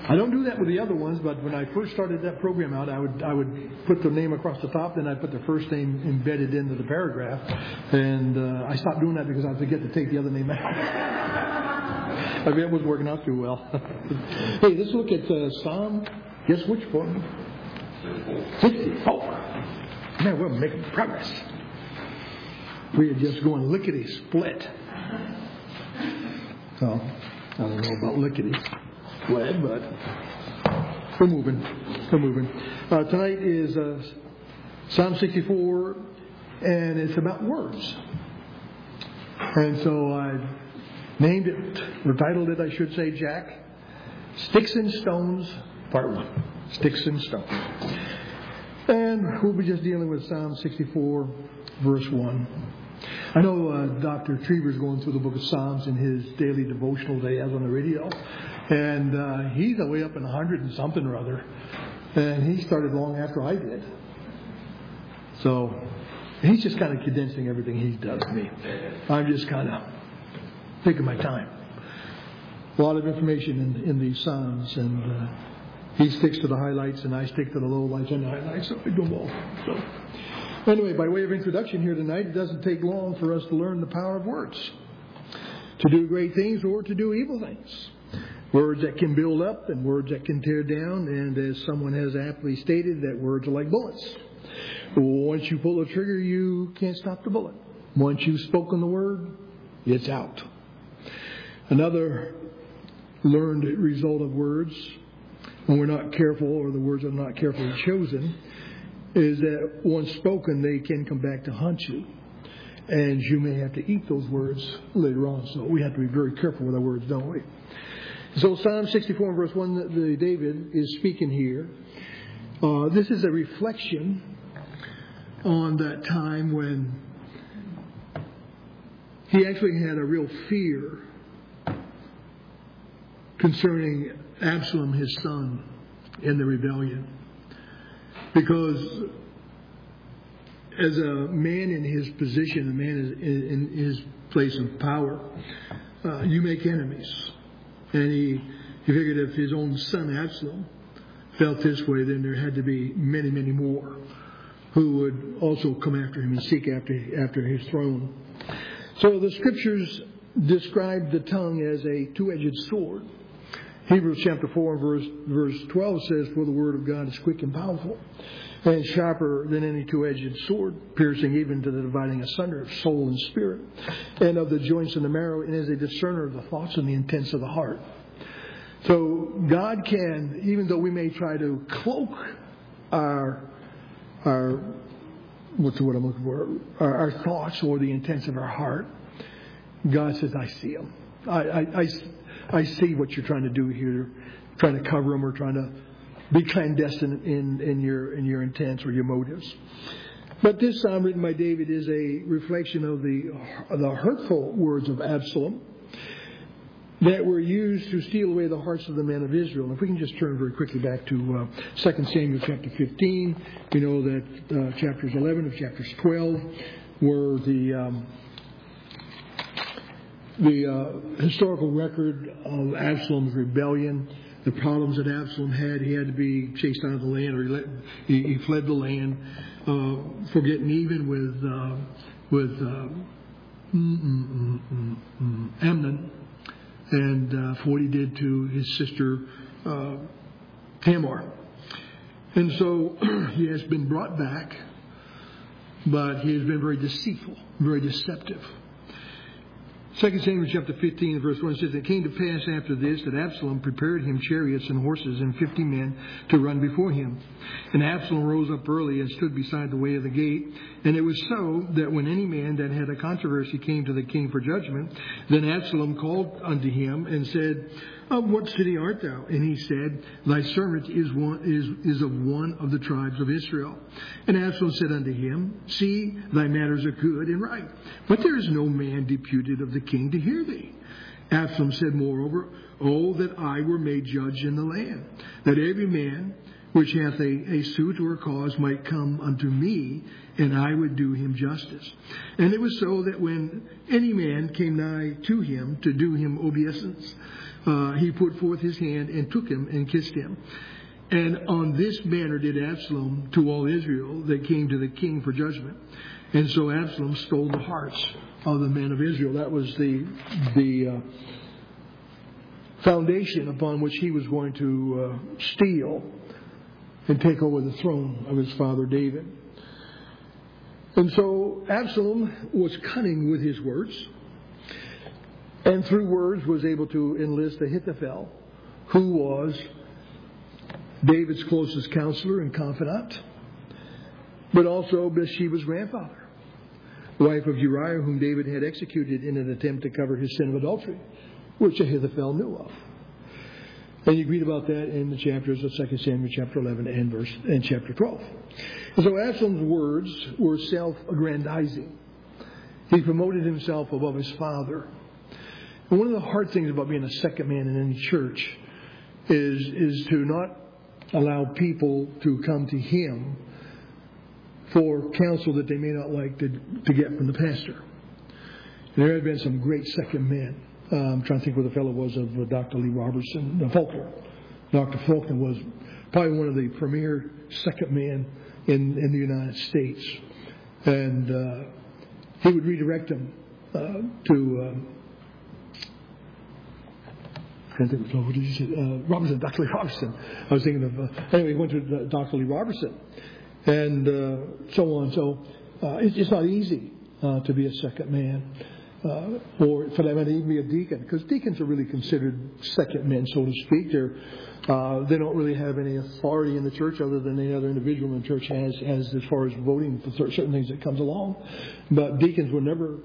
I don't do that with the other ones, but when I first started that program out, I would put the name across the top, then I'd put the first name embedded into the paragraph. And I stopped doing that because I forget to take the other name out. I mean, it wasn't working out too well. Hey, let's look at Psalm, guess which one? 54. Man, we're making progress. We are just going lickety-split. So, I don't know about lickety-split, but we're moving. Tonight is Psalm 64, and it's about words. And so I named it, or titled it, I should say, Jack, Sticks and Stones, Part 1. Sticks and Stones. And we'll be just dealing with Psalm 64, verse 1. I know Dr. Trieber's going through the book of Psalms in his daily devotional that he has on the radio. And he's way up in 100 and something or other. And he started long after I did. So he's just kind of condensing everything he does to me. I'm just kind of taking my time. A lot of information in these Psalms. And he sticks to the highlights and I stick to the lowlights and the highlights. So we do them all. So. Anyway, by way of introduction here tonight, it doesn't take long for us to learn the power of words. To do great things or to do evil things. Words that can build up and words that can tear down. And as someone has aptly stated, that words are like bullets. Once you pull the trigger, you can't stop the bullet. Once you've spoken the word, it's out. Another learned result of words, when we're not careful or the words are not carefully chosen, is that once spoken, they can come back to haunt you. And you may have to eat those words later on. So we have to be very careful with our words, don't we? So Psalm 64 verse 1, David is speaking here. This is a reflection on that time when he actually had a real fear concerning Absalom, his son, in the rebellion. Because as a man in his position, a man in his place of power, you make enemies. And he figured if his own son Absalom felt this way, then there had to be many, many more who would also come after him and seek after his throne. So the scriptures describe the tongue as a two-edged sword. Hebrews chapter 4 verse 12 says, "For the word of God is quick and powerful, and sharper than any two-edged sword, piercing even to the dividing asunder of soul and spirit, and of the joints and the marrow, and is a discerner of the thoughts and the intents of the heart." So God can, even though we may try to cloak our what's the word I'm looking for? Our thoughts or the intents of our heart, God says, "I see them. I see what you're trying to do here, trying to cover them or trying to be clandestine in your intents or your motives." But this psalm written by David is a reflection of the hurtful words of Absalom that were used to steal away the hearts of the men of Israel. And if we can just turn very quickly back to 2 Samuel chapter 15, we know that chapters 11 and chapters 12 were the historical record of Absalom's rebellion, the problems that Absalom had. He had to be chased out of the land, or he fled the land, forgetting even with Amnon, and for what he did to his sister Tamar. And so he has been brought back, but he has been very deceitful, very deceptive. 2 Samuel chapter 15, verse 1 says, "It came to pass after this that Absalom prepared him chariots and horses and 50 men to run before him. And Absalom rose up early and stood beside the way of the gate. And it was so that when any man that had a controversy came to the king for judgment, then Absalom called unto him and said, Of what city art thou? And he said, Thy servant is of one of the tribes of Israel. And Absalom said unto him, See, thy matters are good and right, but there is no man deputed of the king to hear thee. Absalom said moreover, Oh, that I were made judge in the land, that every man which hath a suit or a cause might come unto me, and I would do him justice. And it was so that when any man came nigh to him to do him obeisance, he put forth his hand and took him and kissed him. And on this manner did Absalom to all Israel that came to the king for judgment. And so Absalom stole the hearts of the men of Israel. That was the foundation upon which he was going to steal and take over the throne of his father David. And so Absalom was cunning with his words, and through words was able to enlist Ahithophel, who was David's closest counselor and confidant, but also Bathsheba's grandfather, wife of Uriah, whom David had executed in an attempt to cover his sin of adultery, which Ahithophel knew of. And you read about that in the chapters of 2 Samuel chapter 11 and chapter 12. And so Absalom's words were self-aggrandizing. He promoted himself above his father. And one of the hard things about being a second man in any church is to not allow people to come to him for counsel that they may not like to get from the pastor. And there have been some great second men. I'm trying to think what the fellow was of Dr. Lee Robertson, Faulkner. Dr. Faulkner was probably one of the premier second men in the United States. And he would redirect them to... I can't think of what did you say? Robertson, Dr. Lee Robertson. I was thinking of... anyway, he went to Dr. Lee Robertson. And so on. So it's not easy to be a second man. Or for that matter, even be a deacon, because deacons are really considered second men, so to speak. They don't really have any authority in the church other than any other individual in the church has as far as voting for certain things that comes along. But deacons were never,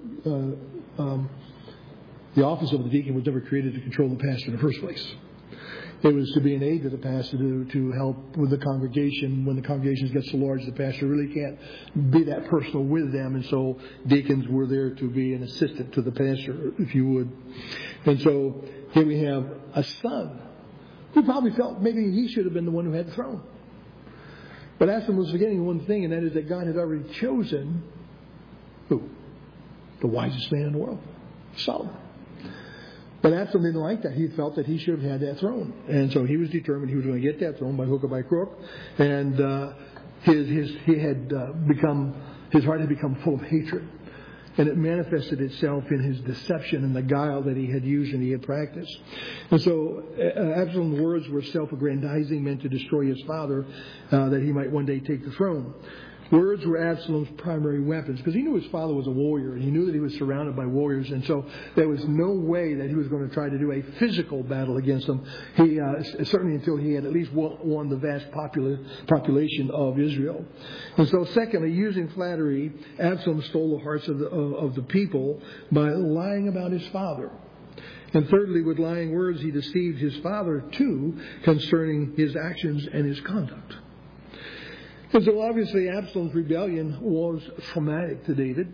the office of the deacon was never created to control the pastor in the first place. It was to be an aid to the pastor to help with the congregation. When the congregations get so large, the pastor really can't be that personal with them. And so deacons were there to be an assistant to the pastor, if you would. And so here we have a son who probably felt maybe he should have been the one who had the throne. But Absalom was forgetting one thing, and that is that God had already chosen who? The wisest man in the world, Solomon. But Absalom didn't like that. He felt that he should have had that throne. And so he was determined he was going to get that throne by hook or by crook. And his heart had become full of hatred. And it manifested itself in his deception and the guile that he had used and he had practiced. And so Absalom's words were self-aggrandizing, meant to destroy his father, that he might one day take the throne. Words were Absalom's primary weapons, because he knew his father was a warrior, and he knew that he was surrounded by warriors, and so there was no way that he was going to try to do a physical battle against them. He certainly until he had at least won the vast population of Israel. And so, secondly, using flattery, Absalom stole the hearts of the people by lying about his father. And thirdly, with lying words, he deceived his father too concerning his actions and his conduct. And so obviously Absalom's rebellion was traumatic to David,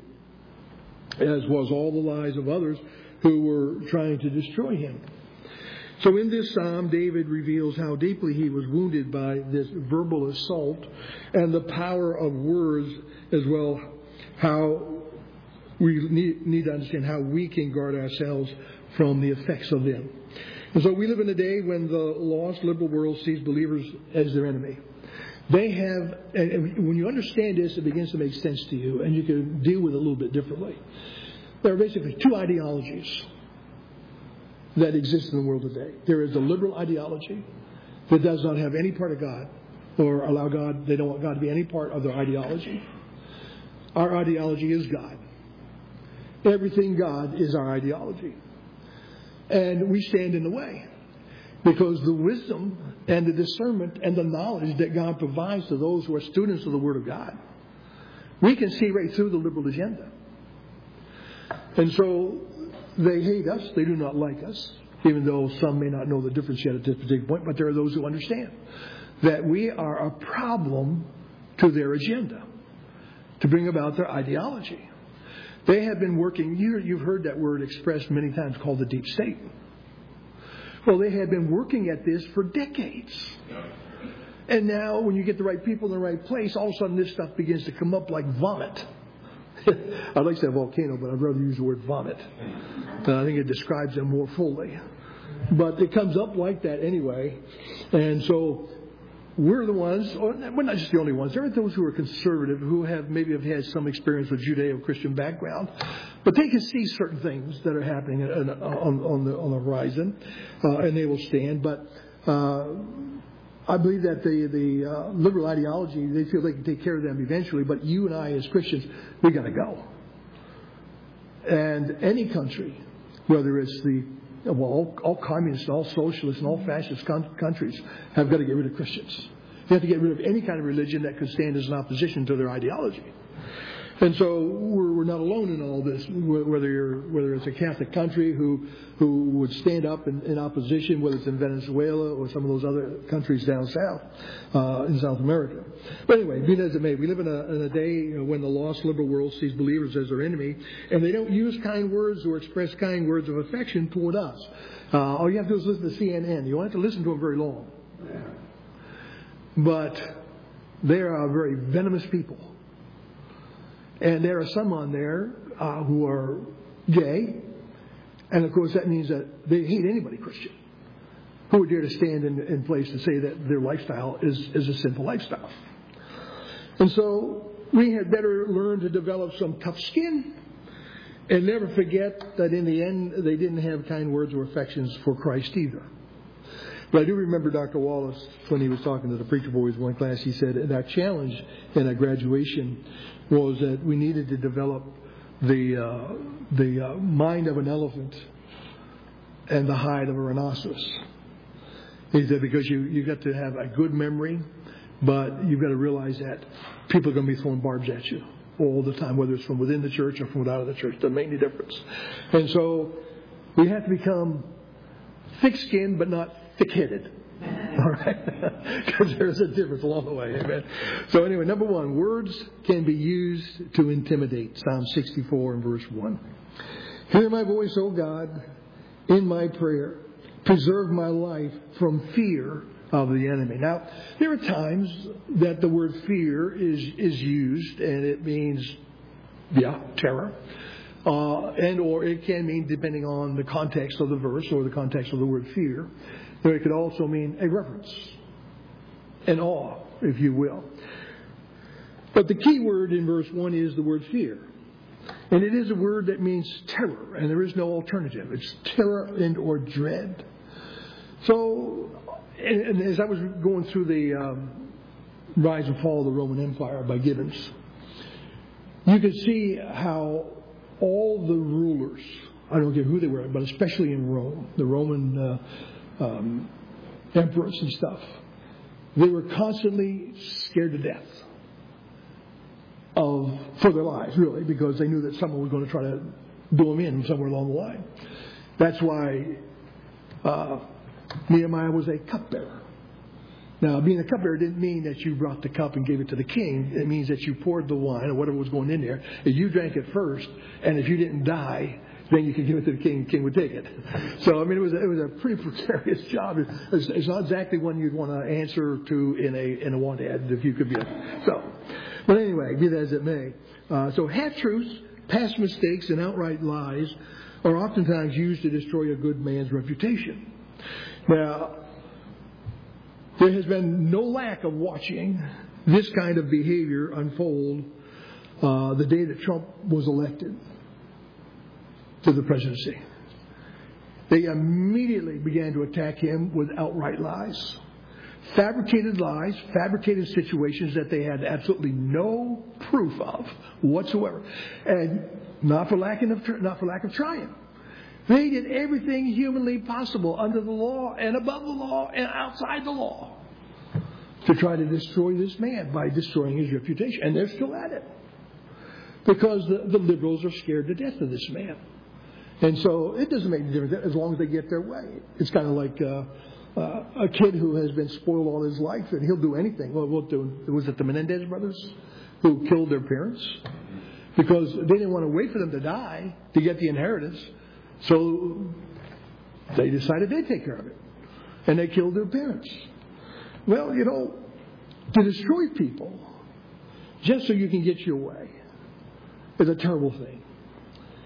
as was all the lies of others who were trying to destroy him. So in this psalm, David reveals how deeply he was wounded by this verbal assault and the power of words, as well how we need to understand how we can guard ourselves from the effects of them. And so we live in a day when the lost liberal world sees believers as their enemy. They have, and when you understand this, it begins to make sense to you, and you can deal with it a little bit differently. There are basically two ideologies that exist in the world today. There is the liberal ideology that does not have any part of God, or allow God, they don't want God to be any part of their ideology. Our ideology is God. Everything God is our ideology. And we stand in the way. Because the wisdom and the discernment and the knowledge that God provides to those who are students of the Word of God, we can see right through the liberal agenda. And so they hate us. They do not like us, even though some may not know the difference yet at this particular point. But there are those who understand that we are a problem to their agenda, to bring about their ideology. They have been working, you've heard that word expressed many times, called the deep state. Well, they had been working at this for decades. And now, when you get the right people in the right place, all of a sudden this stuff begins to come up like vomit. I'd like to say volcano, but I'd rather use the word vomit. I think it describes them more fully. But it comes up like that anyway. And so we're the ones, or we're not just the only ones. There are those who are conservative, who maybe have had some experience with Judeo-Christian background, but they can see certain things that are happening on the horizon, and they will stand. But I believe that the liberal ideology, they feel they can take care of them eventually. But you and I, as Christians, we got to go. And any country, whether it's all communists, all socialists, and all fascist countries have got to get rid of Christians. They have to get rid of any kind of religion that could stand as an opposition to their ideology. And so we're not alone in all this. Whether it's a Catholic country who would stand up in opposition, whether it's in Venezuela or some of those other countries down south in South America. But anyway, be that as it may, we live in a day when the lost liberal world sees believers as their enemy, and they don't use kind words or express kind words of affection toward us. All you have to do is listen to CNN. You don't have to listen to them very long, but they are very venomous people. And there are some on there who are gay. And, of course, that means that they hate anybody Christian who would dare to stand in place and say that their lifestyle is a sinful lifestyle. And so we had better learn to develop some tough skin and never forget that in the end they didn't have kind words or affections for Christ either. But I do remember Dr. Wallace, when he was talking to the preacher boys in one class, he said that our challenge in our graduation was that we needed to develop the mind of an elephant and the hide of a rhinoceros. He said because you got to have a good memory, but you've got to realize that people are going to be throwing barbs at you all the time, whether it's from within the church or from without of the church. Doesn't make any difference. And so we have to become thick-skinned but not thick-headed. All right? Because there's a difference along the way. Amen. So anyway, number one, words can be used to intimidate. Psalm 64 and verse 1. Hear my voice, O God, in my prayer. Preserve my life from fear of the enemy. Now, there are times that the word fear is used, and it means, terror. And or it can mean, depending on the context of the verse or the context of the word fear, it could also mean a reverence, an awe, if you will. But the key word in verse 1 is the word fear. And it is a word that means terror, and there is no alternative. It's terror and or dread. So, and as I was going through the Rise and Fall of the Roman Empire by Gibbons, you could see how all the rulers, I don't care who they were, but especially in Rome, the Roman emperors and stuff, they were constantly scared to death for their lives, really, because they knew that someone was going to try to do them in somewhere along the line. That's why Nehemiah was a cupbearer. Now, being a cupbearer didn't mean that you brought the cup and gave it to the king. It means that you poured the wine or whatever was going in there, and you drank it first, and if you didn't die, then you could give it to the king. The king would take it. So, I mean, it was a pretty precarious job. It's not exactly one you'd want to answer to in a want ad if you could be. But anyway, be that as it may. So half-truths, past mistakes, and outright lies are oftentimes used to destroy a good man's reputation. Now, there has been no lack of watching this kind of behavior unfold the day that Trump was elected to the presidency. They immediately began to attack him with outright lies. Fabricated lies, fabricated situations that they had absolutely no proof of whatsoever. And not for lack of trying. They did everything humanly possible under the law and above the law and outside the law to try to destroy this man by destroying his reputation. And they're still at it. Because the liberals are scared to death of this man. And so it doesn't make any difference as long as they get their way. It's kind of like a kid who has been spoiled all his life, and he'll do anything. Well, was it the Menendez brothers who killed their parents? Because they didn't want to wait for them to die to get the inheritance. So they decided they'd take care of it. And they killed their parents. Well, to destroy people just so you can get your way is a terrible thing.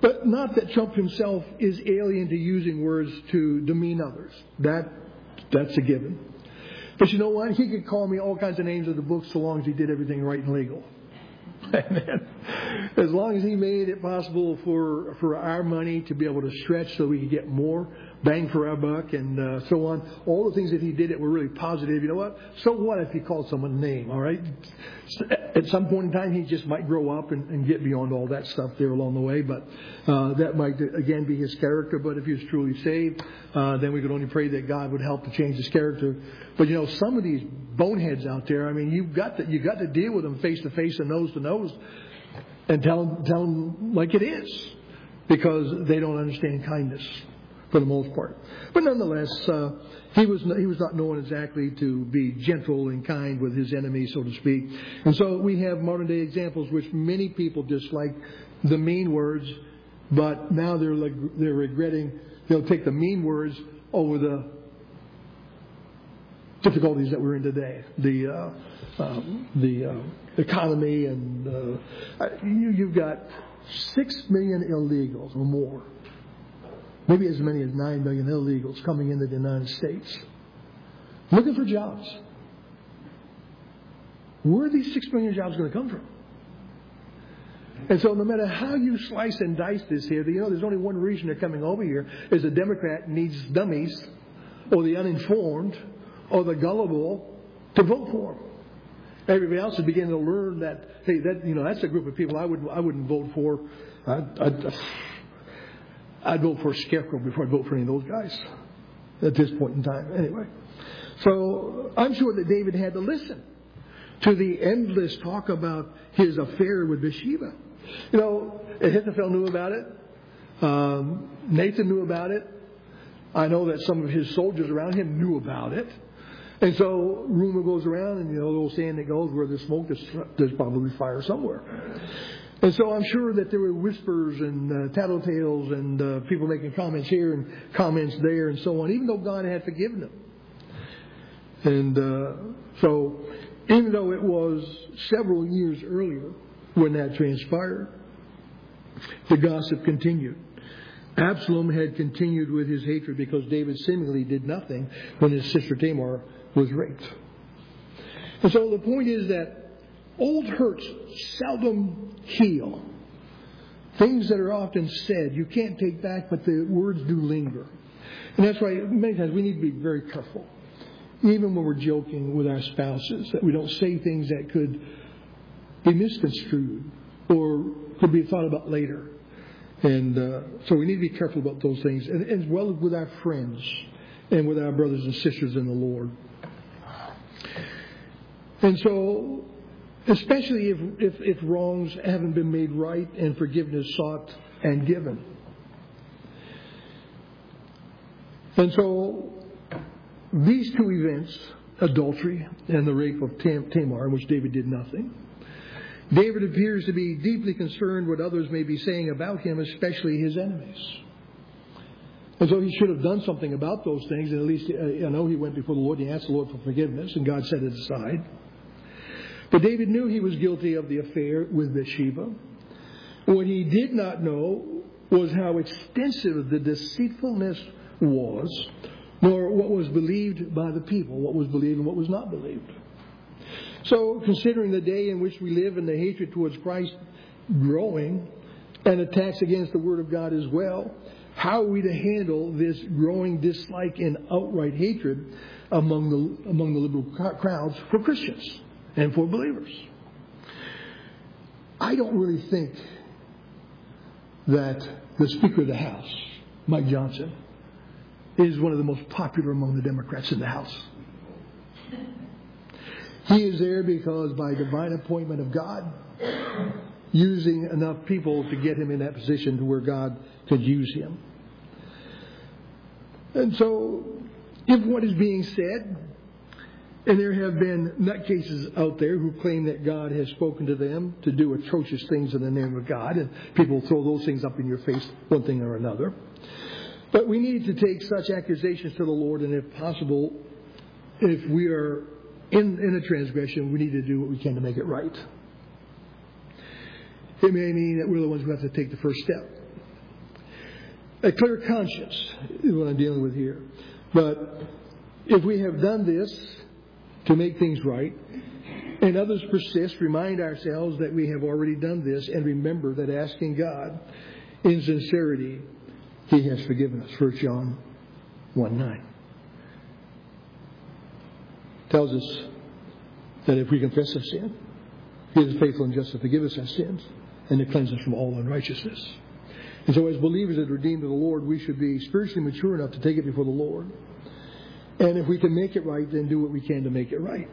But not that Trump himself is alien to using words to demean others. That's a given. But you know what? He could call me all kinds of names of the book so long as he did everything right and legal. Amen. As long as he made it possible for our money to be able to stretch so we could get more bang for our buck and so on. All the things that he did that were really positive. You know what? So what if he called someone a name, all right? At some point in time, he just might grow up and get beyond all that stuff there along the way. But that might, again, be his character. But if he was truly saved, then we could only pray that God would help to change his character. But, you know, some of these boneheads out there, I mean, you've got to deal with them face to face and nose to nose and tell them like it is, because they don't understand kindness for the most part. But nonetheless, he was not known exactly to be gentle and kind with his enemies, so to speak. And so we have modern day examples which many people dislike the mean words, but now they're regretting. They'll take the mean words over the difficulties that we're in today, the economy, and you've got 6 million illegals or more, maybe as many as 9 million illegals coming into the United States, looking for jobs. Where are these 6 million jobs going to come from? And so no matter how you slice and dice this here, you know, there's only one reason they're coming over here, is the Democrat needs dummies or the uninformed or the gullible to vote for them. Everybody else is beginning to learn that, hey, that's a group of people I wouldn't vote for. I'd vote for a scarecrow before I'd vote for any of those guys at this point in time. Anyway, so I'm sure that David had to listen to the endless talk about his affair with Bathsheba. You know, Ahithophel knew about it. Nathan knew about it. I know that some of his soldiers around him knew about it. And so rumor goes around, and, you know, the old saying that goes, where there's smoke, there's probably fire somewhere. And so I'm sure that there were whispers and tattletales and people making comments here and comments there and so on, even though God had forgiven them. And so even though it was several years earlier when that transpired, the gossip continued. Absalom had continued with his hatred because David seemingly did nothing when his sister Tamar was raped. And so the point is that old hurts seldom heal. Things that are often said you can't take back, but the words do linger. And that's why many times we need to be very careful, even when we're joking with our spouses, that we don't say things that could be misconstrued or could be thought about later. And so we need to be careful about those things, and as well as with our friends and with our brothers and sisters in the Lord. And so, especially if wrongs haven't been made right and forgiveness sought and given. And so, these two events, adultery and the rape of Tamar, in which David did nothing, David appears to be deeply concerned what others may be saying about him, especially his enemies. And so he should have done something about those things, and at least, he went before the Lord and he asked the Lord for forgiveness, and God set it aside. But David knew he was guilty of the affair with Bathsheba. What he did not know was how extensive the deceitfulness was, nor what was believed by the people, what was believed and what was not believed. So, considering the day in which we live and the hatred towards Christ growing and attacks against the Word of God as well, how are we to handle this growing dislike and outright hatred among the liberal crowds for Christians and for believers? I don't really think that the Speaker of the House, Mike Johnson, is one of the most popular among the Democrats in the House. He is there because by divine appointment of God, using enough people to get him in that position to where God could use him. And so, if what is being said, and there have been nutcases out there who claim that God has spoken to them to do atrocious things in the name of God, and people throw those things up in your face, one thing or another. But we need to take such accusations to the Lord, and if possible, if we are in a transgression, we need to do what we can to make it right. It may mean that we're the ones who have to take the first step A clear conscience is what I'm dealing with here. But if we have done this to make things right, and others persist, remind ourselves that we have already done this, and remember that asking God in sincerity, He has forgiven us. 1 John 1:9 tells us that if we confess our sin, He is faithful and just to forgive us our sins and to cleanse us from all unrighteousness. And so as believers that are redeemed of the Lord, we should be spiritually mature enough to take it before the Lord. And if we can make it right, then do what we can to make it right.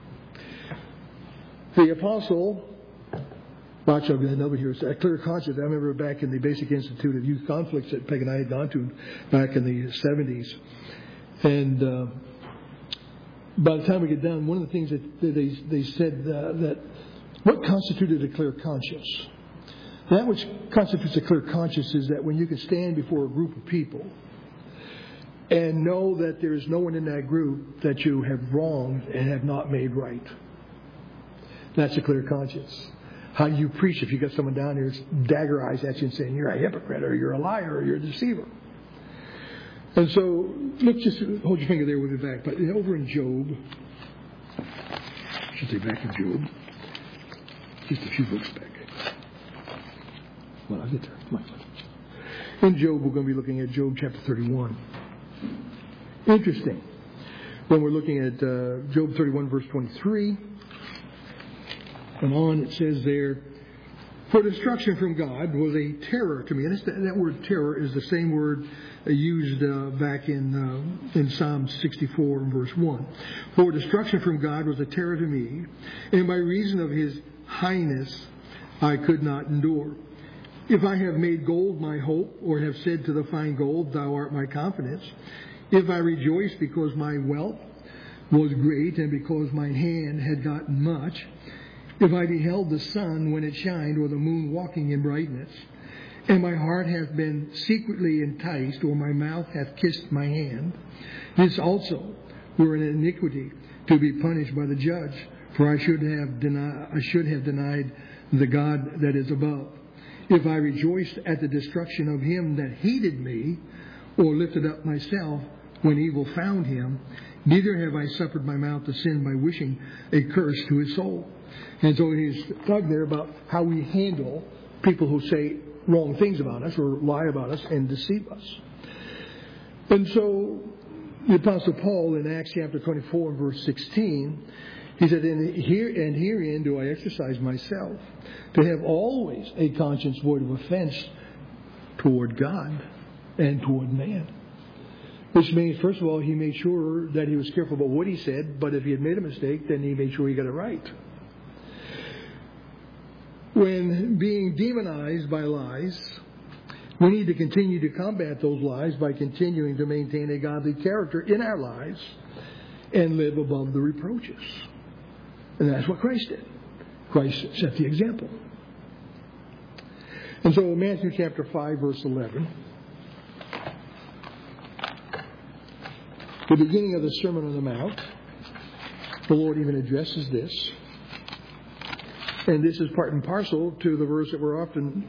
The apostle, watch over another here, a clear conscience. I remember back in the Basic Institute of Youth Conflicts that Peg and I had gone to back in the 70s. And by the time we get done, one of the things that they said that what constituted a clear conscience? That which constitutes a clear conscience is that when you can stand before a group of people and know that there is no one in that group that you have wronged and have not made right. That's a clear conscience. How do you preach if you got someone down here dagger eyes at you and saying you're a hypocrite or you're a liar or you're a deceiver? And so, let's just hold your finger there with it back. But over in Job, I should say back in Job, just a few books back. Well, I'll get there. Come on. In Job, we're going to be looking at Job chapter 31. Interesting. When we're looking at Job 31, verse 23, and on, it says there, for destruction from God was a terror to me. And that word terror is the same word used back in Psalm 64 and verse 1. For destruction from God was a terror to me, and by reason of His highness I could not endure. If I have made gold my hope, or have said to the fine gold, Thou art my confidence, if I rejoice because my wealth was great, and because mine hand had gotten much, if I beheld the sun when it shined, or the moon walking in brightness, and my heart hath been secretly enticed, or my mouth hath kissed my hand, this also were an iniquity to be punished by the judge, for I should have denied the God that is above. If I rejoiced at the destruction of him that hated me, or lifted up myself when evil found him, neither have I suffered my mouth to sin by wishing a curse to his soul. And so he's talking there about how we handle people who say wrong things about us or lie about us and deceive us. And so the Apostle Paul in Acts chapter 24 and verse 16, he said, and herein do I exercise myself to have always a conscience void of offense toward God and toward man. Which means, first of all, he made sure that he was careful about what he said, but if he had made a mistake, then he made sure he got it right. When being demonized by lies, we need to continue to combat those lies by continuing to maintain a godly character in our lives and live above the reproaches. And that's what Christ did. Christ set the example. And so Matthew chapter 5, verse 11, the beginning of the Sermon on the Mount, the Lord even addresses this. And this is part and parcel to the verse that we're often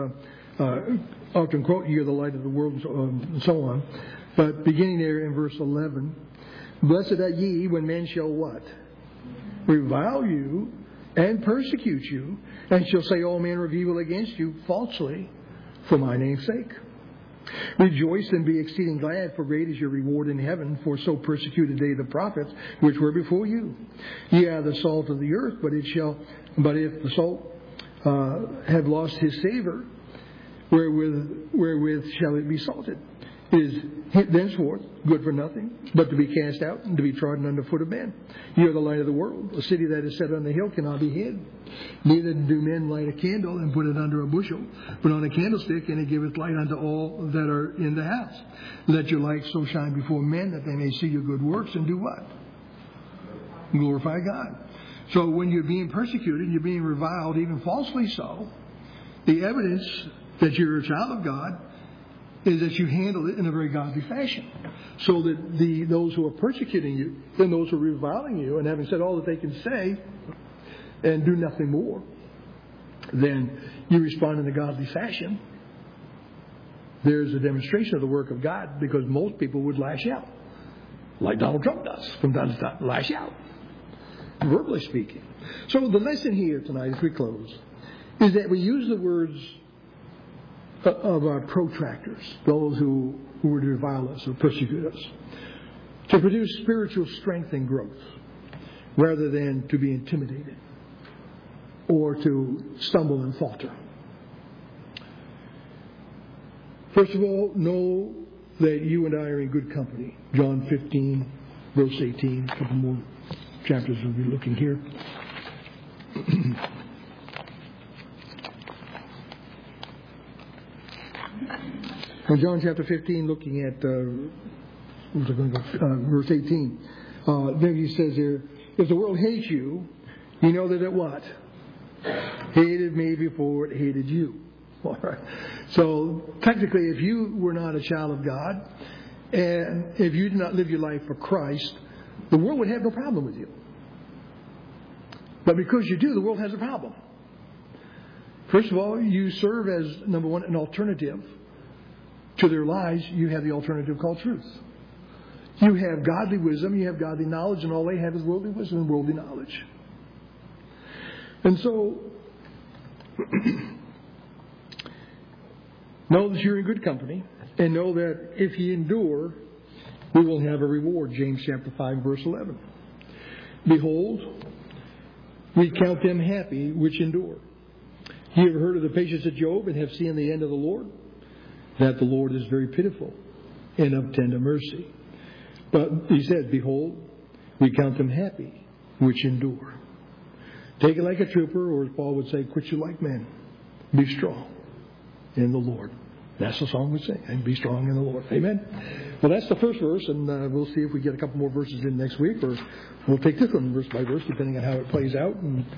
quote, "Ye are the light of the world," and so on. But beginning there in verse 11, "Blessed are ye when men shall" what? "Revile you and persecute you, and shall say all manner of evil against you falsely for my name's sake. Rejoice and be exceeding glad, for great is your reward in heaven, for so persecuted they the prophets which were before you. Ye are the salt of the earth, but if the salt have lost his savour, wherewith shall it be salted? It is thenceforth good for nothing, but to be cast out and to be trodden under foot of men. Ye are the light of the world. A city that is set on the hill cannot be hid. Neither do men light a candle and put it under a bushel, but on a candlestick, and it giveth light unto all that are in the house. Let your light so shine before men that they may see your good works and do what? Glorify God." So when you're being persecuted and you're being reviled, even falsely so, the evidence that you're a child of God is that you handle it in a very godly fashion. So that those who are persecuting you, and those who are reviling you, and having said all that they can say, and do nothing more, then you respond in a godly fashion. there's a demonstration of the work of God because most people would lash out, like Donald Trump does from time to time, lash out, verbally speaking. So the lesson here tonight as we close is that we use the words of our protractors, those who were to revile us or persecute us, to produce spiritual strength and growth rather than to be intimidated or to stumble and falter. First of all, know that you and I are in good company. John 15, verse 18, a couple more chapters we'll be looking here. In John chapter 15, looking at verse 18, there he says here, if the world hates you, you know that it what? Hated me before it hated you. All right. So technically, if you were not a child of God, and if you did not live your life for Christ, the world would have no problem with you. But because you do, the world has a problem. First of all, you serve as, number one, an alternative to their lies. You have the alternative called truth. You have godly wisdom, you have godly knowledge, and all they have is worldly wisdom and worldly knowledge. And so, know that you're in good company, and know that if you endure, we will have a reward. James chapter 5, verse 11. Behold, we count them happy which endure. You ever heard of the patience of Job and have seen the end of the Lord? That the Lord is very pitiful and of tender mercy. But he said, behold, we count them happy which endure. Take it like a trooper, or as Paul would say, quit you like men. Be strong in the Lord. That's the song we sing. And be strong in the Lord. Amen. Well, that's the first verse, and we'll see if we get a couple more verses in next week, or we'll take this one verse by verse, depending on how it plays out. And